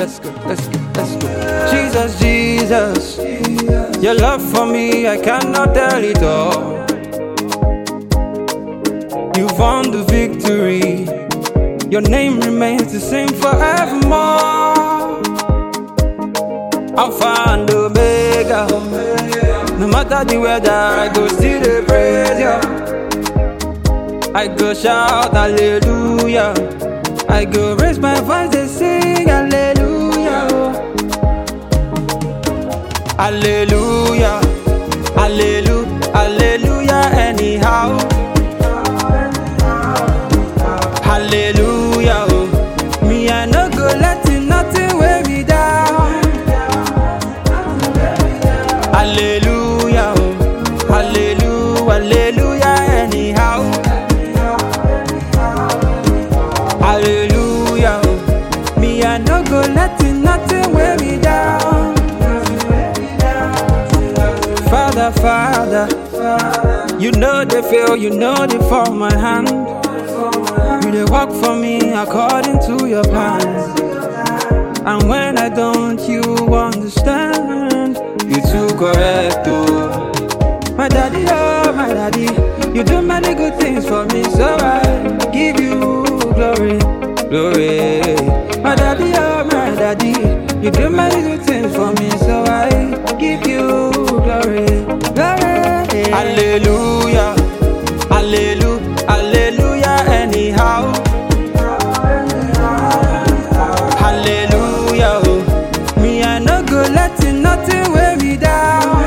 let's go, let's go, let's go. Jesus, Jesus, your love for me, I cannot tell it all. You've won the victory. Your name remains the same forevermore. Alpha and Omega. No matter the weather, I go still dey praise you. I go shout hallelujah. I go raise my voice and sing hallelujah. Hallelujah, hallelujah, hallelujah anyhow. Hallelujah, oh. Me I no go let nothing weigh me down. Hallelujah, oh. Hallelujah, hallelujah anyhow. Hallelujah, oh. Me I no go let nothing weigh me down. Father, Father, you know they fail, you know they fall my hand. You dey work for me according to your plans. And when I don't, you understand. You too correct, oh. My daddy, oh, my daddy, you do many good things for me, so I give you glory, glory. My daddy, oh, my daddy, you do many good things for me, so I give you glory, glory. Hallelujah, hallelujah, hallelujah anyhow. Hallelujah, oh. Me I no go let nothing weigh me down.